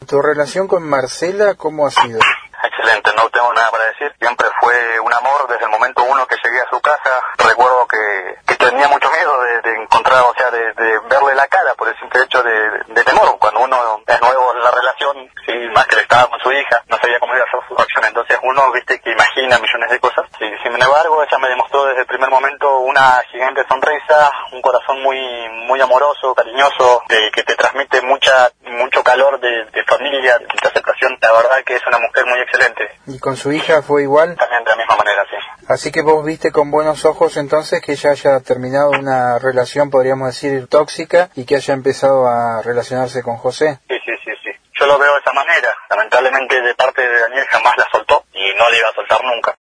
¿Tu relación con Marcela cómo ha sido? Excelente, no tengo nada para decir. Siempre fue un amor desde el momento uno que llegué a su casa. Recuerdo que tenía mucho miedo de encontrar, o sea, de verle la cara por el simple hecho de temor. Cuando uno es nuevo en la relación, sí, más que le estaba con su hija, no sabía cómo iba a ser su acción. Entonces uno, viste, que imagina millones de cosas. Sí, sin embargo, ella me demostró desde el primer momento una gigante sonrisa, un corazón muy amoroso, cariñoso, que te transmite mucho calor de familia, de aceptación. La verdad que es una mujer muy excelente. ¿Y con su hija fue igual? También de la misma manera, sí. Así que vos viste con buenos ojos entonces que ella haya terminado una relación, podríamos decir, tóxica, y que haya empezado a relacionarse con José. Sí. Yo lo veo de esa manera. Lamentablemente de parte de Daniel jamás la soltó y no la iba a soltar nunca.